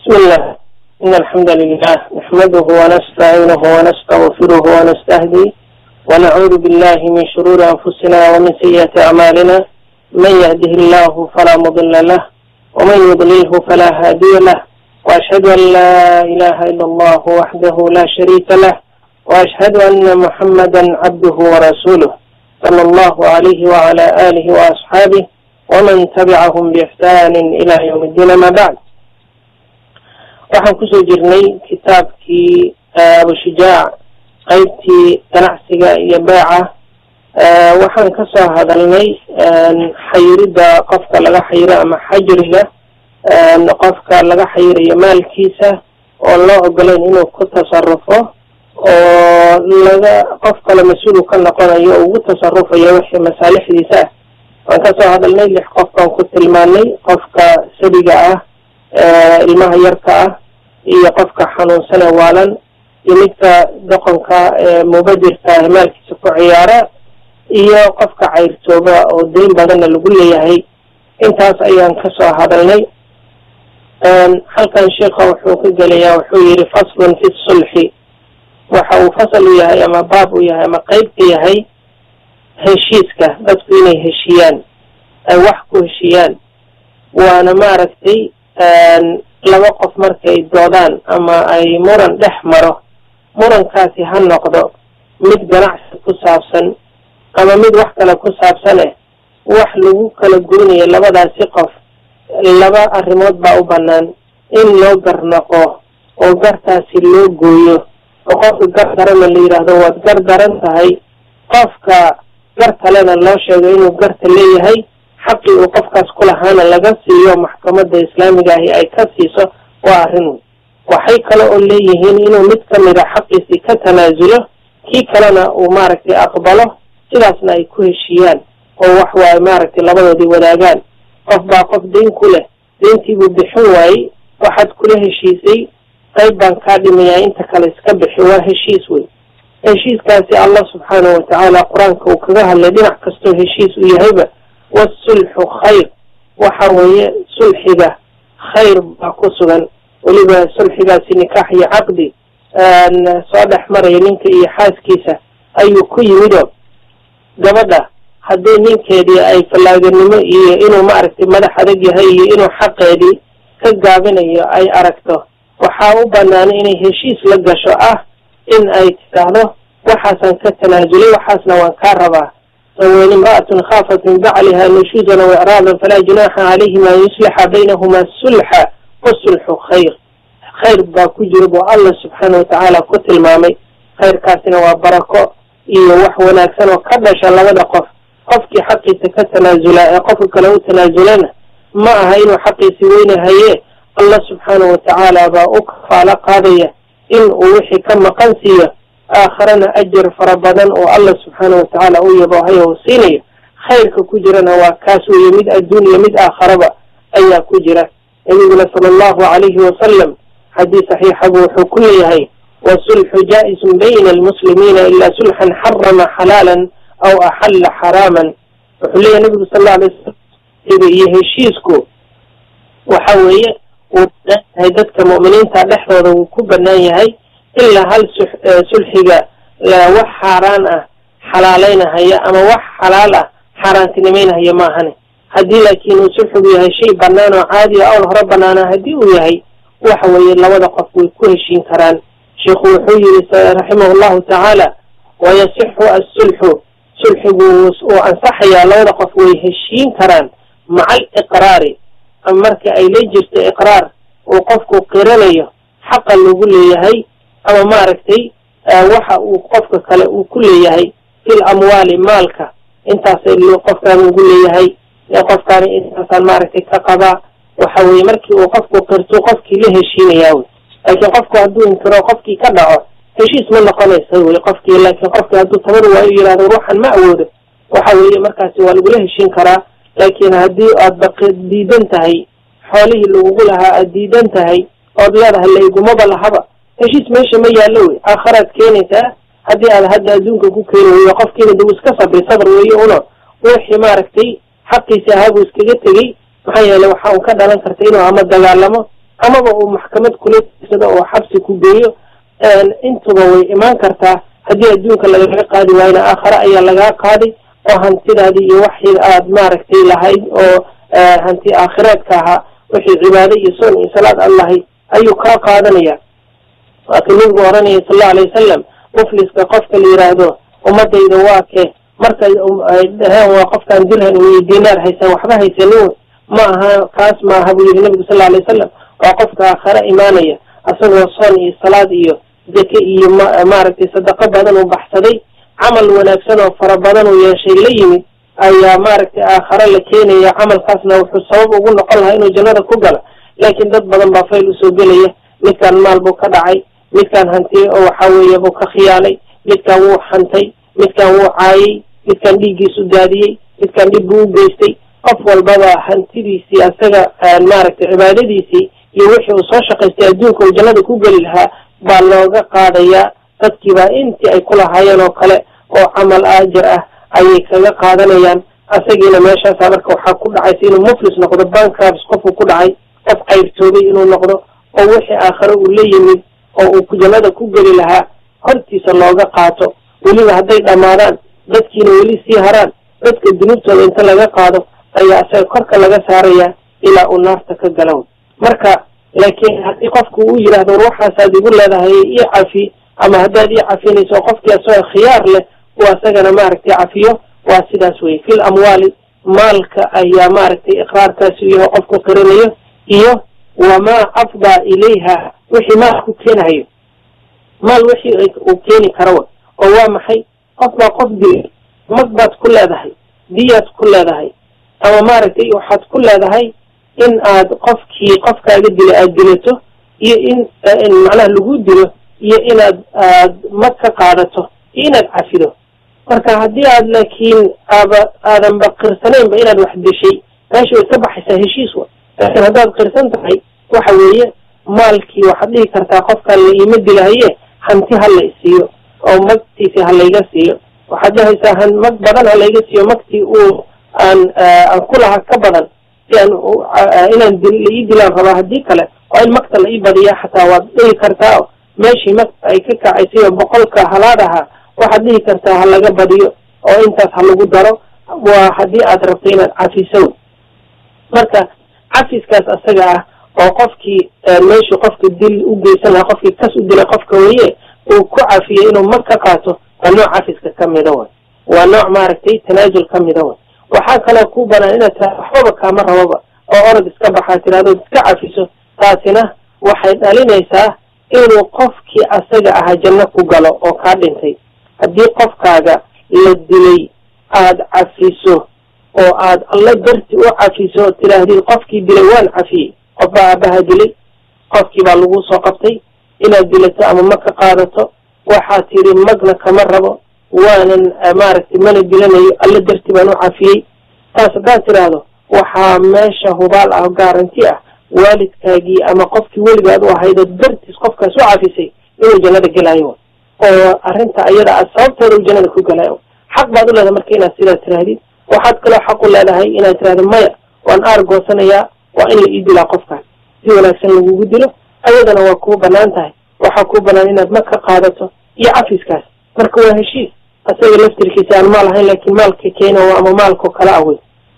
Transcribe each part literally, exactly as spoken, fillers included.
بسم الله. إن الحمد لله نحمده ونستعينه ونستغفره ونستهديه ونعوذ بالله من شرور أنفسنا ومن سيئات أعمالنا. من يهده الله فلا مضل له ومن يضلله فلا هادي له، وأشهد أن لا إله إلا الله وحده لا شريك له، وأشهد أن محمدا عبده ورسوله صلى الله عليه وعلى آله وأصحابه ومن تبعهم بإحسان إلى يوم الدين. ما بعد، waxaan kusoo jirnay kitaabkii Abu Shujaac qaybtii ganacsiga iyo beeca. waxaan ka soo hadalnay xayirida qofka laga xayiro ama xajriga qofka laga xayirayo maalkiisa oo loo ogolayn inuu ku tasarrufo oo laga qof kale mas'uul ka noqonayo oo ugu tasarrufayo wixii masaalixdiisa ah. waan ka soo hadalnay lix qof baan ku tilmaanay: qofka sabiga ah, ilmaha yarka ah, iyo qofka xanuunsan ee waalan, iyo midka doqonka ee mubadirka ah maalkiisa ku ciyaara, iyo qofka cayrtooba oo deyn badanna lagu leeyahay. intaas ayaan ka soo hadalnay. halkan sheekha wuxuu ka gelayaa, wuxuu yidhi faslun fi sulxi. waxa uu fasal u yahay ama baab u yahay ama qayb ka yahay heshiiska, dadku inay heshiyaan, ay wax ku heshiyaan. waana maaragtay laba qof markay doodaan ama ay muran dhex maro, murankaasi ha noqdo mid ganacsi ku saabsan ama mid wax kale ku saabsane, wax lagu kala goynayo labadaasi qof, laba arrimood baa u bannaan: in loo garnaqo oo gartaasi loo gooyo, oo qofka gar darana la yidhaahdo waad gar daran tahay, qofka gar kalena loo sheego inuu garta leeyahay, xaqii uu qofkaas ku lahaana laga siiyo maxkamadda islaamiga ahi ay ka siiso. waa arrin wey. waxay kale oo leeyihiin inuu mid ka mida xaqiisii ka tanaasulo, kii kalena uu maaragtay aqbalo, sidaasna ay ku heshiiyaan oo wax waaye maaragtay labadoodii wadaagaan. qof baa qof deyn ku leh, deyntiibuu bixin waayey, waxaad kula heshiisay qayb baan kaa dhimayaa, inta kale iska bixi. waa heshiis wey. heshiiskaasi allah subxaanahu watacaala qur-aanka uu kaga hadlay dhinac kastoo heshiis u yahayba. wasulxu khayr, waxa weeye sulxiga khayr baa ku sugan. weliba sulxigaasi nikaax iyo caqdi soo dhex maraya ninka iyo xaaskiisa ayuu ku yimido, gabadha haddii ninkeedii ay fallaaganimo iyo inuu maaragtay madax adag yahay iyo inuu xaqeedii ka gaabinayo ay aragto, waxaa u banaanay inay heshiis la gasho ah in ay tidhaahdo waxaasaan ka tanaasulay, waxaasna waan kaa rabaa. وإن امرأة خافت من بعلها نشوزا وإعراضا فلا جناح عليهما أن يصلح بينهما الصلح والصلح خير. خير باكجرب الله سبحانه وتعالى كتل مامي خير كاسنا وبركة إيه وحونا كسنا وكبش الله ودا قف قفك حقي تكتنازلا قفك لو تنازلنا ما هين حقي سوين هي الله سبحانه وتعالى باوكفى لقاضية إن وحي كما قنسية آخرنا أجر فربنا والله سبحانه وتعالى ويضاهيه وصينيه. خيرك كجرنا وكاسو يمد الدنيا يمد آخربا أي كجرة. يقول صلى الله عليه وسلم حديث صحيح أبو حكوية هي: والصلح جائز بين المسلمين إلا صلحا حرم حلالا أو أحل حراما. وحليه النبي صلى الله عليه وسلم يهشيسكو وحوية وهيدتك مؤمنين تعلحظوا وكوبنا هي إلا هل سلحيقا وح حاران حلالين هيا أما وح حلالة حاران تنمين هيا ما هني هدي لكن سلحيقا هي شيء بنانا عادي أو ربنا هدي وياهي وحوي لوضع قفوي كل شيء كران. شيخ وحوي رحمه الله تعالى: ويصح السلح سلح وأنصح يا لوضع قفوي هشين كران مع الإقرار. أمرك أي لجست إقرار وقفك قرانيه حقا نقول لي هي أما ماركتي أه وحا وقفك كلا وكل يهي في الأموال مالك انت سيلو قفك نقول لي هي قفك انت ماركتي كقضاء وحاوي مركي وقفك قرتو قفك له شين ياوي. لكن قفك هدو انكرا قفك كدعو هشيس من لقنيس هو قفك، لكن قفك هدو تمر وإيرا روحا مأود وحاوي مركاسي والقو له شين كرا. لكن هدي أدبق ديدنتهي حواليه اللي وقولها الديدنتهي أدلادها اللي يقوم بلحبا هشيس ماشي ما يالوي. آخرات كينتا هدي على هدا زونك كو كينو ويقف كينو دوس كسر بصدر ويقونا وحي ماركتي حقي سهاب وسكجتي maxaa yeelay waxa uu ka dhalan kartay inuu ama dagaalamo amaba uu maxkamad kula tirsado oo xabsi ku geeyo intuba way imaan kartaa haddii adduunka lagaga qaadi waayna aakhare ayaa lagaa qaaday oo hantidaadii iyo waxii aad maaragtay lahayd oo hanti aakhiraadka ahaa wixii cibaado iyo soon iyo salaad aad lahayd ayuu kaa qaadanaya laakiin nabigu oranaya sallallahu alayhi wasallam mufliska qofka la yiraahdo ummadayda waa kee marka ay dhahaan waa qofkan dirhan iyo diinaar haysan waxba haysanin ma aha kaas ma aha buu yiri nabigu sallallahu alayhi wasallam waa qofka aakhare imaanaya asagoo soon iyo salaad iyo zaka iyo maaragtay sadaqa badan oo baxsaday camal wanaagsan oo fara badan oo yeeshay la yimid ayaa maaragtay aakhare la keenaya camalkaasna wuxuu sabab ugu noqon lahaa inuu jannada ku galo laakiin dad badan baa fayl u soo gelaya midkaan maal buu ka dhacay midkaan hanti oo waxa weeye buu ka khiyaanay midkaan wuu xantay midkaan wuu caayay midkaan dhiiggiisu daadiyey midkaan dhib buu u geystay qof walbaba hantidiisii asaga maaragtay cibaadadiisii iyo wixii uu soo shaqaystay adduunka uu jannada ku geli lahaa baa looga qaadayaa dadkiibaa intii ay ku lahaayeen oo kale oo camal aajir ah ayay kaga qaadanayaan asagiina meeshaasa marka waxaa ku dhacaysa inuu muflis noqdo bankrabs qofuu ku dhacay qof qaybtoobay inuu noqdo oo wixii aakhare uu la yimid oo uu ku jannada ku geli lahaa hortiisa looga qaato weliba hadday dhammaadaan dadkiina weli sii haraan dadka dunuubtooda inta laga qaado ayaa asaga korka laga saarayaa ilaa uu naarta ka galow marka laakiin haddii qofku uu yidhaahdo ruuxaasaad igu leedahay ii cafi ama haddaad ii cafinayso qofkii asagoo khiyaar leh uu asagana maaragtay cafiyo waa sidaas weye fil amwaali maalka ayaa maaragtay iqraarkaasi yahay qofku qirinayo iyo wamaa afdaa ilayha wixii maal ku keenayo maal wixii uu keeni karo oo waa maxay qof baa qof dilay mag baad ku leedahay diyaad ku leedahay ama maaragtay waxaad ku leedahay in aad qofkii qofkaaga dilay aad dilato iyo in in macnaha lagu dilo iyo inaad aad mag ka qaadato iyo inaad cafido marka haddii aad laakiin aaba aadan ba qirsanaynba inaad wax dishay meesha way ka baxaysaa heshiis wa laakiin haddaad qirsan tahay waxa weeye maalkii waxaad dhihi kartaa qofkaan la iima dilahaye hanti ha la isiiyo oo magtiisi ha layga siiyo waxaad dhahaysaa mag badan ha layga siiyo magtii uu aan aan ku lahaa ka badan si aan inaan la ii dilaan rabaa haddii kale waa in magta la ii badiyaa xataa waad dhihi kartaa meeshii magta ay ka kacaysay oo boqolka halaad ahaa waxaad dhihi kartaa ha laga badiyo oo intaas ha lagu daro waa haddii aad rabto inaad cafiso marka cafiskaas asaga ah oo qofkii meeshii qofka dil u geysan lahaa qofkii kas u dilay qofka weeye uu ku cafiyey inuu mag ka qaato waa nooc cafiska ka mida way waa nooc maaragtay tanaazul ka mida way waxaa kaloo ku banaan inaad taa waxbaba kaama rababa oo orod iska baxaa tiraado iska cafiso taasina waxay dhalinaysaa inuu qofkii asaga ahaa janno ku galo oo kaa dhintay haddii qofkaaga la dilay aad cafiso oo aad alla darti u cafiso oo tiraahdid qofkii dilay waan cafiyey qof baa aabaha dilay qofkii baa lagu soo qabtay inaad dilato ama mag ka qaadato waxaad tiri magna kama rabo waanan maaragtay mana dilanayo alla darti baan u cafiyey taas haddaad tiraahdo waxaa meesha hubaal ah gaaranti ah waalidkaagii ama qofkii weligaad u ahaydo dartiis qofkaas u cafisay inuu jannada gelayo oo arrinta ayada ah sababteeda uu jannada ku gelayo xaq baad u leedahay marka inaad sidaa tirahdid waxaad kaloo xaq u leedahay inaad tiraahdo maya waan aargoosanayaa waa in la ii dilaa qofkaas si wanaagsan lagugu dilo ayadana waa kuu banaan tahay waxaa kuu banaan inaad mag ka qaadato iyo cafiskaas marka waa heshiis asaga laftirkiisa aan maal ahayn laakiin maalka keena ama maalko kala awey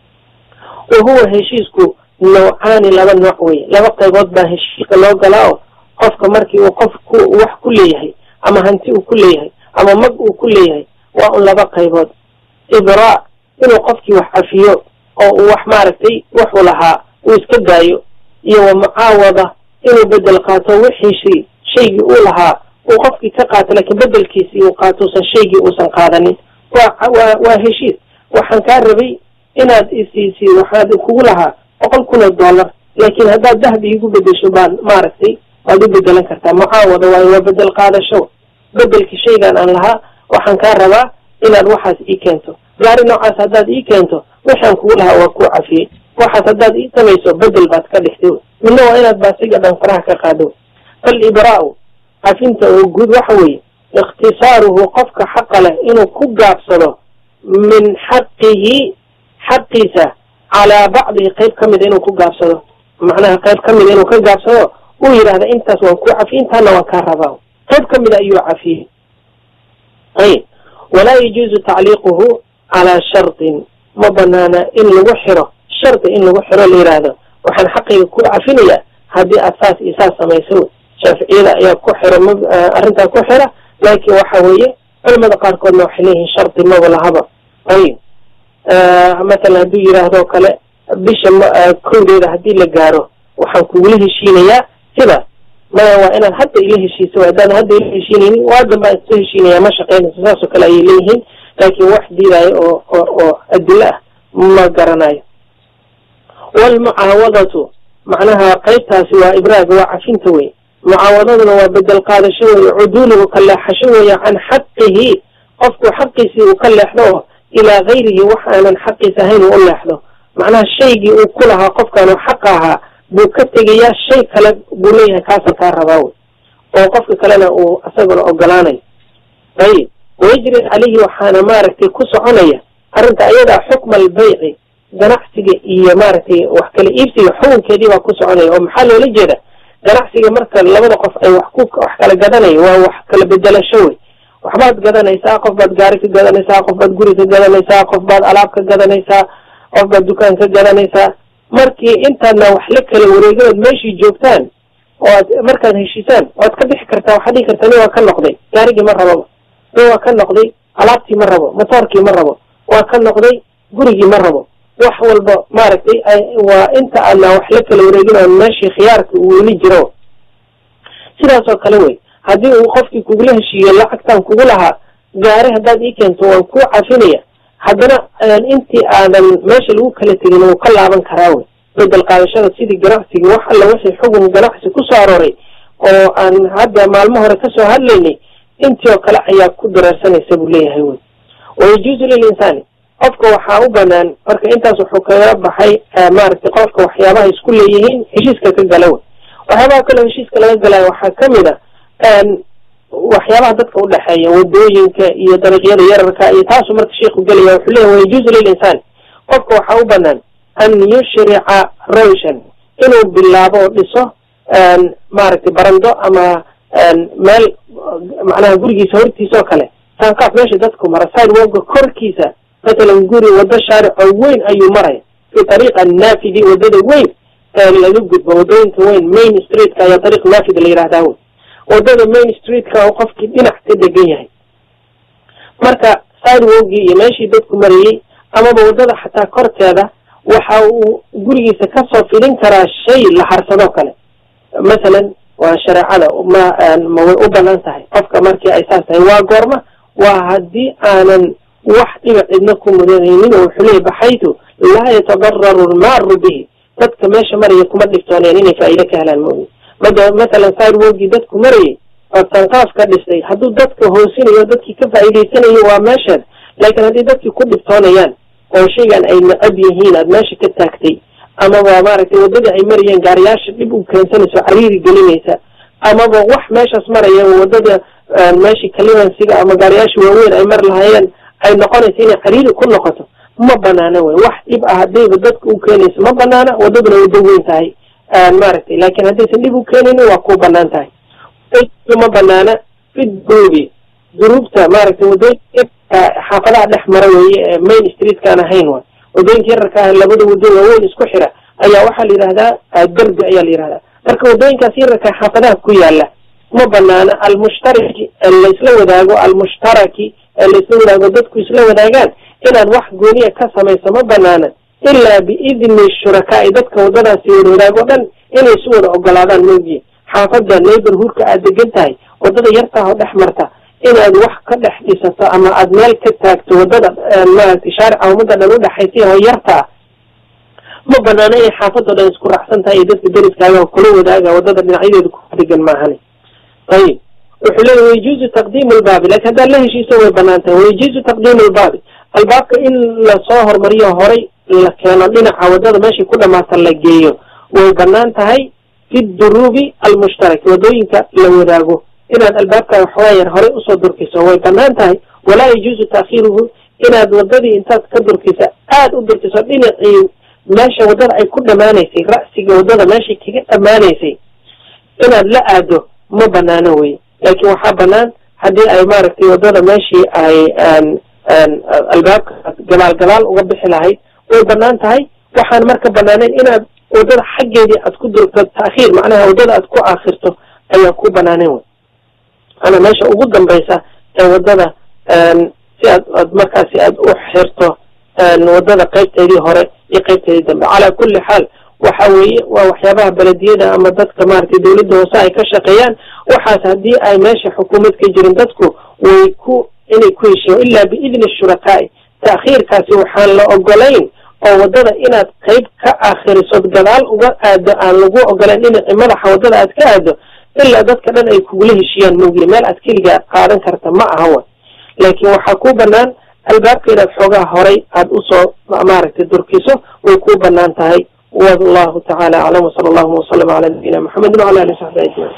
wahuwa heshiisku noocaani laba nooc weye laba qaybood baa heshiiska loo galaa oo qofka markii uu qof ku wax ku leeyahay ama hanti uu ku leeyahay ama mag uu ku leeyahay waa un laba qaybood ibraa inuu qofkii wax cafiyo oo uu wax maaragtay wuxuu lahaa uu iska daayo iyo wa mucaawada inuu bedel qaato wixii shay shaygii uu lahaa uu qofkii ka qaato laakiin bedelkiisii uu qaatousan shaygii uusan qaadanin waa waa waa heshiis waxaan kaa rabay inaad isiisi waxaad kugu lahaa boqol kun oo dollar laakiin haddaad dahbi igu bedesho baan maaragtay waad u bedelan kartaa mucaawada waayo waa bedel qaadasho bedelkii shaygaan aan lahaa waxaan kaa rabaa inaad waxaas ii keento gaari noocaas haddaad ii keento waxaan kugu lahaa waa kuu cafiyey waxaas haddaad ii samayso bedel baad ka dhigtay midna waa inaad baasiga dhan faraha ka qaado falibraa'u cafinta oo guud waxa weeye ikhtisaaruhu qofka xaqa leh inuu ku gaabsado min xaqihi xaqiisa calaa bacdihi qayb ka mida inuu ku gaabsado macnaha qayb ka mid inuu ka gaabsado uu yidhaahda intaas waan ku cafi intaana waan kaa rabaa qayb ka mida ayuu cafiyey ay walaa yajuuzu tacliiquhu calaa shartin ma banaana in lagu xiro shardi in lagu xiro la yidhaahdo waxaan xaqayga ku cafinayaa haddii aad saas iyo saas samayso shaaficiyada ayaa ku xira arrintaa ku xira laakiin waxa weeye culamada qaarkoodna waxay leeyihiin shardi maba lahaba ayib mathalan hadduu yidhaahdo kale bisha kowdeeda haddii la gaaro waxaan kugula heshiinayaa sidaas maya waa inaad hadda ila heshiiso haddaan hadda ila heshiinaynin waa danbaa isla heshiinayaa ma shaqaynayso saasoo kale ayay leeyihiin laakiin wax diidaayo oo oo oo adilo ah ma garanayo walmucaawadatu macnaha qaybtaasi waa ibraaga waa cafinta wey mucaawadaduna waa bedel qaadasho wey cuduuluhu ka leexasho weeye can xaqihi qofku xaqiisii uu ka leexdo ilaa gayrihi wax aanan xaqiis ahayn uu u leexdo macnaha shaygii uu ku lahaa qofkaanu xaqa ahaa buu ka tegayaa shay kale buu leeyahay kaasaan kaa rabaa wey oo qofka kalena uu isaguna ogolaanayo ayib wayajri calayhi waxaana maaragtay ku soconaya arrinta ayadaa xukma albayci ganacsiga iyo maaragtay wax kala iibsiga xukunkeedii baa ku soconaya oo maxaa loola jeeda ganacsiga marka labada qof ay wax ku wax kala gadanayo waa wax kala bedelasho wey waxbaad gadanaysaa qof baad gaari ka gadanaysaa qof baad guri ka gadanaysaa qof baad alaab ka gadanaysaa qof baad dukaan ka gadanaysaa markii intaadna wax la kala wareeganaad meeshii joogtaan oo aad markaad heshiisaan waad ka bixi kartaa waxaad dhihi kartaa nin waa ka noqday gaarigii ma rababa nin waa ka noqday alaabtii ma rabo motoorkii ma rabo waa ka noqday gurigii ma rabo wax walba maaragtay waa inta aadna wax la kala wareeginayo meeshii khiyaarka uu weli jiro sidaasoo kale wey haddii uu qofkii kugula heshiiyo lacagtaan kugu lahaa gaari haddaad ii keento waan ku cafinaya haddana intii aadan meesha lagu kala tegin wuu ka laaban karaa wey bedel qaadashada sidii ganacsiga wax alla wixii xugun ganacsi ku soo arooray oo aan hadda maalmo hore kasoo hadlaynay intii oo kale ayaa ku dareersanaysa buu leeyahay wey wayajuuzu lilinsaani qofka waxaa u banaan marka intaas wuxuu kaga baxay maaragtay qofka waxyaabaha isku leeyihiin heshiiska ka gala wey waxyaabaha kale heshiiska laga galaayo waxaa kamid a waxyaabaha dadka udhexeeya wadooyinka iyo dariiqyada yararka iyo taasu marka sheikhu gelaya wuxuu leeyahay wayajuuzu lilinsaani qofka waxaa u banaan an yushrica rayshan inuu bilaabo oo dhiso maaragtay barando ama meel macnaha gurigiisa hortiisa oo kale saanqaaf meesha dadku mara sidewalka korkiisa مثلا guri wado shaaric oo weyn ayuu maraya fi tariiqa naafidi wadada weyn ee laga gudbo wadooyinka weyn main street-ka ayaa tariiq naafid la yiraahdaa wey wadada main street-ka oo qofkii dhinac ka degan yahay marka sidewalkii iyo meeshii dadku marayay amaba wadada xataa korteeda waxa uu gurigiisa kasoo fidin karaa shay la harsadoo kale masalan waa shareecada ma ma way u banaan tahay qofka markii ay saas tahay waa goorma waa haddii aanan wax dhibac idna ku mudanaynin oo wuxuu leeyahay baxaytu laa yatadararu almaaru bihi dadka meesha maraya kuma dhibtooneen inay faa'iido ka helaan mooye masalan sidewalkii dadku marayay oo sanqaaf ka dhistay hadduu dadka hoosinayo dadkii ka faa'iidaysanayo waa meesheed laakiin haddii dadkii ku dhibtoonayaan oo shaygan ay necab yihiin aad meesha ka taagtay amaba maaragtay waddada ay marayeen gaariyaasha dhib u keensanayso cariiri gelinaysa amaba wax meeshaas maraya waddada meeshii kalimansiga ama gaariyaasha waaweyn ay mar lahaayeen ay noqonaysa inay cariiri ku noqoto ma banaana wey wax dhib ah haddayba dadka u keenayso ma banaana waddaduna way daweyn tahay maaragtay laakiin haddaysan dhib u keenaynin waa ku banaan tahay ma banaana fi duruubi duruubta maaragtay wadooyinka xaafadaha dhex mara weeye ee main street-kaan ahayn wa wadooyinka yararka ah labada wado waaweyn isku xira ayaa waxaa la yidhahdaa derbi ayaa la yidhahdaa marka wadooyinkaas yararka xaafadaha ku yaala ma banaana almushtaraki laisla wadaago almushtaraki laisla wadaago dadku isla wadaagaan inaad wax gooniya ka samayso ma banaana ilaa biidni shurakaai dadka waddadaasi wada wadaago o dhan inay isu wada ogolaadaan moogiye xaafadda neighborhoodka aad degan tahay waddada yartaah oo dhex marta inaad wax ka dhex dhisato ama aad meel ka taagto waddada maaragtay shaarica ummadda dhan udhexaysa oo yartaa ma banaana inay xaafadoo dhan isku raacsan tahay iyo dadka deriskaaga kula wadaaga waddada dhinacyadeeda ku degan maahane ayib wuxuu leeyahy wayajuuzu taqdiimu albaabi laakiin haddaad la heshiiso way banaan tahay wayajuuzu taqdiimu albaabi albaabka in lasoo hormariyo horay la keeno dhinaca waddada meeshii ku dhamaata la geeyo way banaan tahay fi duruubi almushtaraki waddooyinka la wadaago inaad albaabka waxoogaa yar horay usoo durkiso way banaan tahay walaa yajuuzu taakhiiruhu inaad waddadii intaad ka durkisa aada u durkiso dhinacii ماشي ودada ay ku dhamaanaysay ra'siga wadada meesha kaga dhamaanaysay inaad la aado ma banaano way laakiin waxa banaan hadii ay maaragtay wadada meeshii ay aan aan albaabka galaal galaal uga bixi lahayd way banaan tahay waxaan marka banaaneen inaad wadada xaggeedii aad ku durto taakhiir macnaha wadada aad ku aakhirto ayaa ku banaaneen way ana meesha ugu dambaysa ee wadada aan si aad markaasi aad u xirto wadada qaybteedii hore iyo qaybteedii dambe ala kulli xaal waxa weeye waa waxyaabaha baladiyada ama dadka maartay dawladda hoose ay ka shaqeeyaan waxaas hadii ay meesha xukuumad ka jirin dadku way ku inay ku heshiyo illa bi idni shuraqaa taakhiirkaasi waxaan la ogolayn oo wadada inaad qayb ka aakhiriso gadaal uga aado aan lagu ogolayn in madaxa wadada aad ka aado illa dadka dhan ay kugu heshiyaan moogi meel aad kaliya qaadan karta ma aha wa laakiin waxa ku banaan albaabka inaad xogaa horay aad u soo maaragtay durkiso way ku banaan tahay والله تعالى أعلم وصلى الله وسلم على نبينا محمد وعلى آله وصحبه أجمعين.